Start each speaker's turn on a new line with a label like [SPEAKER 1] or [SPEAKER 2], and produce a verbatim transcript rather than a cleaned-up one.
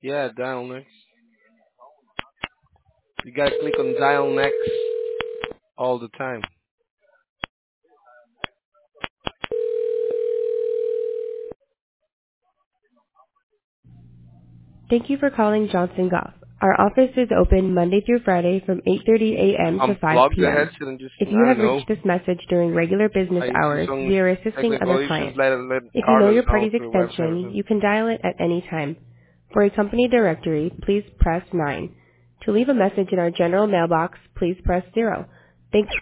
[SPEAKER 1] Yeah, dial next. You gotta click on dial next all the time.
[SPEAKER 2] Thank you for calling Johnson Golf. Our office is open Monday through Friday from eight thirty a m to five
[SPEAKER 1] Unplug the
[SPEAKER 2] p m
[SPEAKER 1] headset and just,
[SPEAKER 2] If you
[SPEAKER 1] I don't
[SPEAKER 2] have
[SPEAKER 1] know.
[SPEAKER 2] reached this message during regular business
[SPEAKER 1] I see
[SPEAKER 2] hours,
[SPEAKER 1] some
[SPEAKER 2] we are assisting
[SPEAKER 1] technical
[SPEAKER 2] other
[SPEAKER 1] issues.
[SPEAKER 2] clients.
[SPEAKER 1] Let let
[SPEAKER 2] If you know
[SPEAKER 1] Carlos
[SPEAKER 2] your
[SPEAKER 1] know
[SPEAKER 2] party's
[SPEAKER 1] through web
[SPEAKER 2] extension,
[SPEAKER 1] services.
[SPEAKER 2] you can dial it at any time. For a company directory, please press nine. To leave a message in our general mailbox, please press zero. Thanks.